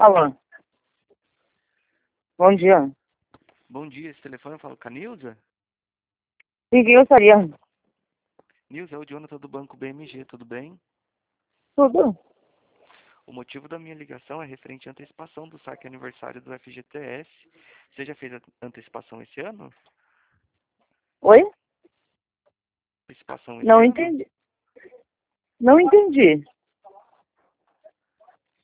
Alô, bom dia. Bom dia, esse telefone eu falo com a Nilza? E quem gostaria? Nilza, é o Jonathan do Banco BMG, tudo bem? Tudo? O motivo da minha ligação é referente à antecipação do saque aniversário do FGTS. Você já fez a antecipação esse ano? Oi? Antecipação esse Não ano? entendi. Não entendi.